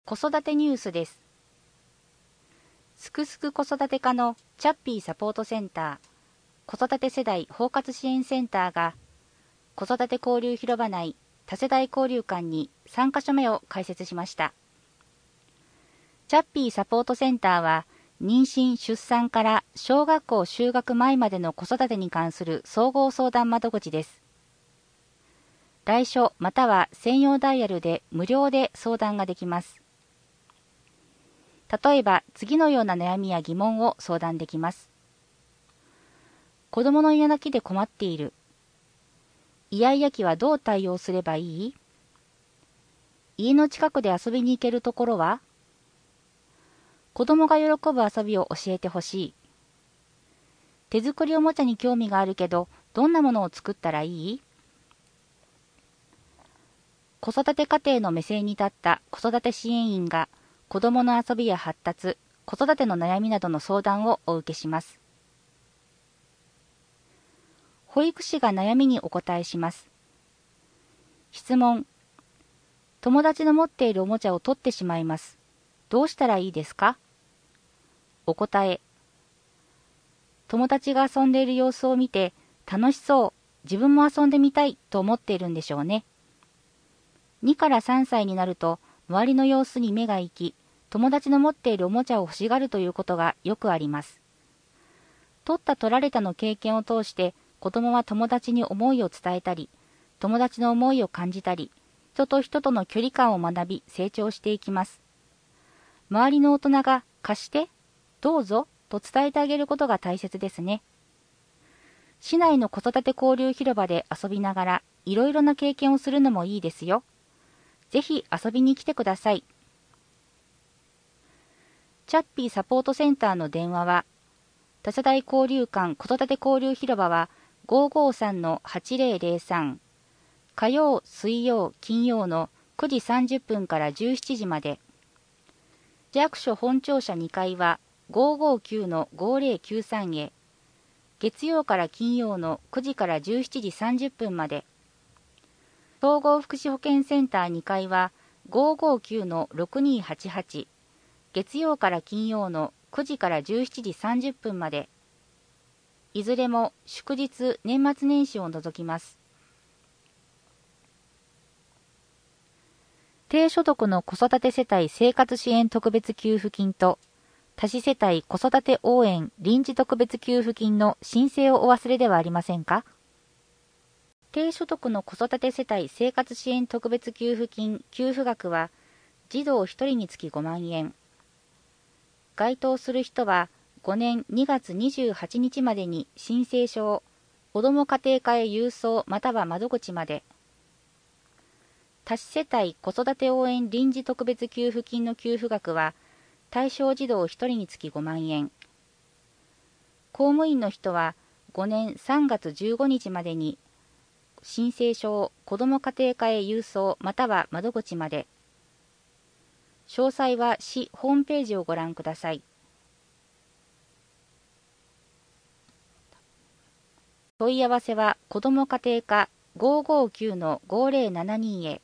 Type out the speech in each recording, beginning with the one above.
子育てニュースです。すくすく子育て課のチャッピーサポートセンター、子育て世代包括支援センターが、子育て交流広場内多世代交流館に3カ所目を開設しました。チャッピーサポートセンターは、妊娠・出産から小学校就学前までの子育てに関する総合相談窓口です。来所または専用ダイヤルで無料で相談ができます。例えば次のような悩みや疑問を相談できます。子供の嫌泣きで困っている。イヤイヤ期はどう対応すればいい？家の近くで遊びに行けるところは？子供が喜ぶ遊びを教えてほしい。手作りおもちゃに興味があるけど、どんなものを作ったらいい？子育て家庭の目線に立った子育て支援員が、子どもの遊びや発達、子育ての悩みなどの相談をお受けします。保育士が悩みにお答えします。質問。友達の持っているおもちゃを取ってしまいます。どうしたらいいですか？お答え。友達が遊んでいる様子を見て、楽しそう、自分も遊んでみたいと思っているんでしょうね。2から3歳になると、周りの様子に目が行き、友達の持っているおもちゃを欲しがるということがよくあります。取った取られたの経験を通して、子供は友達に思いを伝えたり、友達の思いを感じたり、人と人との距離感を学び成長していきます。周りの大人が貸して、どうぞと伝えてあげることが大切ですね。市内の子育て交流広場で遊びながら、いろいろな経験をするのもいいですよ。ぜひ遊びに来てください。チャッピーサポートセンターの電話は、多世代交流館子育て交流広場は 553-8003、火曜、水曜、金曜の9時30分から17時まで、市役所本庁舎2階は 559-5093 へ、月曜から金曜の9時から17時30分まで、総合福祉保健センター2階は 559-6288、月曜から金曜の9時から17時30分まで、いずれも祝日年末年始を除きます。低所得の子育て世帯生活支援特別給付金と多子世帯子育て応援臨時特別給付金の申請をお忘れではありませんか？低所得の子育て世帯生活支援特別給付金給付額は児童1人につき5万円。該当する人は5年2月28日までに申請書を子ども家庭課へ郵送または窓口まで。多子世帯子育て応援臨時特別給付金の給付額は対象児童1人につき5万円。公務員の人は5年3月15日までに申請書を子ども家庭課へ郵送または窓口まで。詳細は市ホームページをご覧ください。問い合わせは子ども家庭課 559-5072 へ。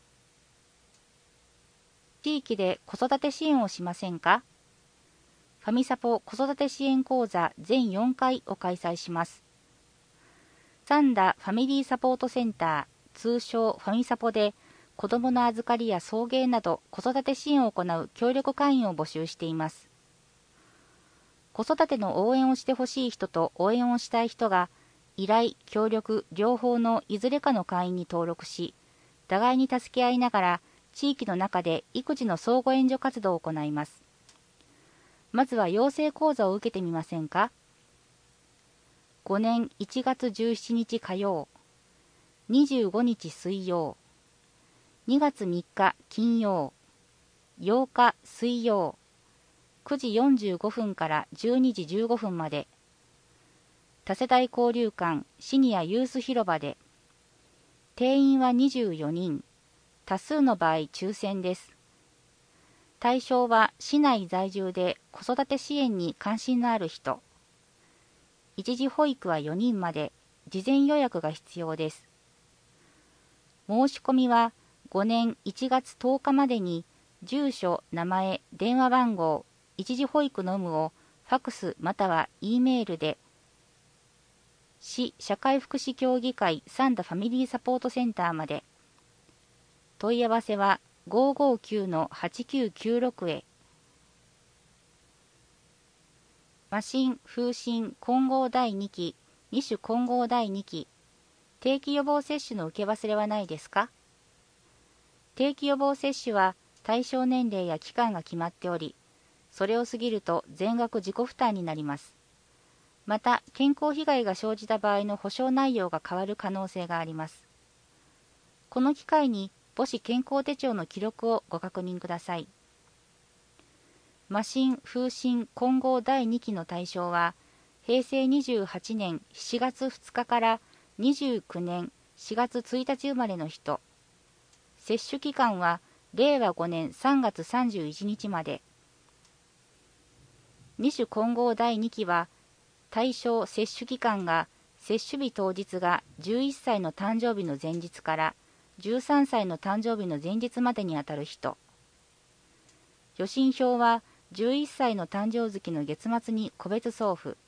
地域で子育て支援をしませんか？ファミサポ子育て支援講座全4回を開催します。サンダファミリーサポートセンター、通称ファミサポで、子どもの預かりや送迎など子育て支援を行う協力会員を募集しています。子育ての応援をしてほしい人と応援をしたい人が、依頼、協力、両方のいずれかの会員に登録し、互いに助け合いながら、地域の中で育児の相互援助活動を行います。まずは養成講座を受けてみませんか？ 5 年1月17日火曜、25日水曜、2月3日金曜、8日水曜、9時45分から12時15分まで、多世代交流館シニアユース広場で、定員は24人、多数の場合抽選です。対象は市内在住で子育て支援に関心のある人。一時保育は4人まで、事前予約が必要です。申し込みは5年1月10日までに住所、名前、電話番号、一時保育の有無をファクスまたは E メールで市社会福祉協議会サンダファミリーサポートセンターまで。問い合わせは 559-8996 へ。麻疹、風疹、混合第2期、2種混合第2期、定期予防接種の受け忘れはないですか？定期予防接種は対象年齢や期間が決まっており、それを過ぎると全額自己負担になります。また、健康被害が生じた場合の保証内容が変わる可能性があります。この機会に母子健康手帳の記録をご確認ください。麻疹、風疹、混合第2期の対象は、平成28年7月2日から29年4月1日生まれの人。接種期間は令和5年3月31日まで。2種混合第2期は、対象接種期間が接種日当日が11歳の誕生日の前日から13歳の誕生日の前日までにあたる人。予診票は11歳の誕生月の月末に個別送付。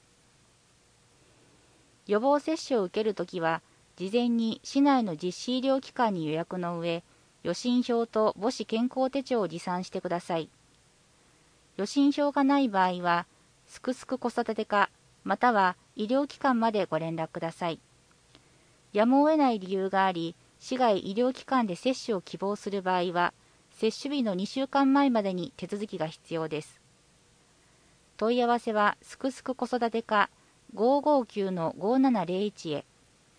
予防接種を受けるときは、事前に市内の実施医療機関に予約の上、予診票と母子健康手帳を持参してください。予診票がない場合は、すくすく子育て課、または医療機関までご連絡ください。やむを得ない理由があり、市外医療機関で接種を希望する場合は、接種日の2週間前までに手続きが必要です。問い合わせは、すくすく子育て課 559-5701 へ。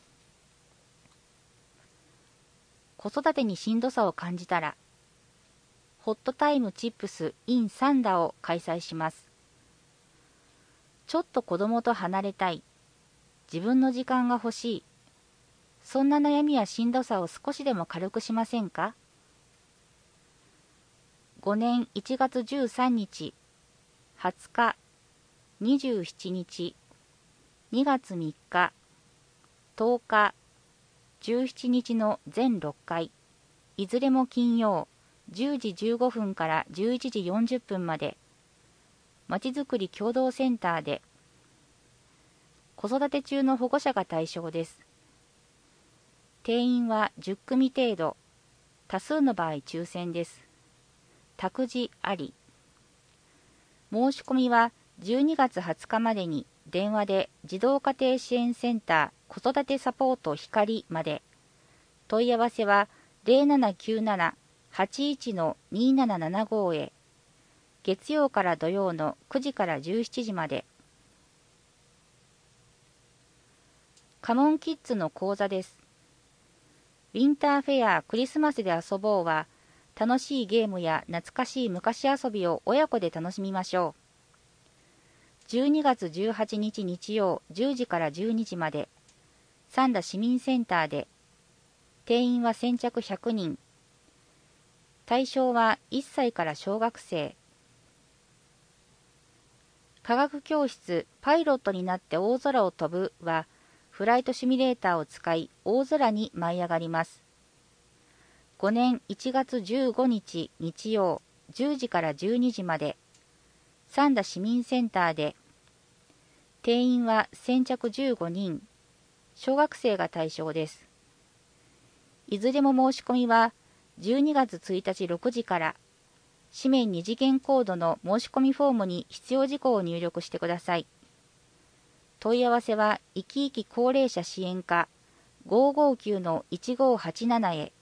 子育てにしんどさを感じたら、ホットタイムチップス in サンダを開催します。ちょっと子供と離れたい。自分の時間が欲しい。そんな悩みやしんどさを少しでも軽くしませんか？ 5 年1月13日、20日、27日、2月3日、10日、17日の全6回、いずれも金曜、10時15分から11時40分まで、まちづくり協同センターで、子育て中の保護者が対象です。定員は10組程度、多数の場合抽選です。託児あり。申し込みは12月20日までに電話で児童家庭支援センター子育てサポート光まで。問い合わせは 0797-81-2775 へ。月曜から土曜の9時から17時まで。カモンキッズの講座です。ウィンターフェアクリスマスで遊ぼうは、楽しいゲームや懐かしい昔遊びを親子で楽しみましょう。12月18日日曜10時から12時まで、三田市民センターで、定員は先着100人。対象は1歳から小学生。科学教室パイロットになって大空を飛ぶは、フライトシミュレーターを使い大空に舞い上がります。5年1月15日日曜10時から12時まで、三田市民センターで、定員は先着15人、小学生が対象です。いずれも申し込みは12月1日6時から、紙面2次元コードの申し込みフォームに必要事項を入力してください。問い合わせは、いきいき高齢者支援課 559-1587 へ。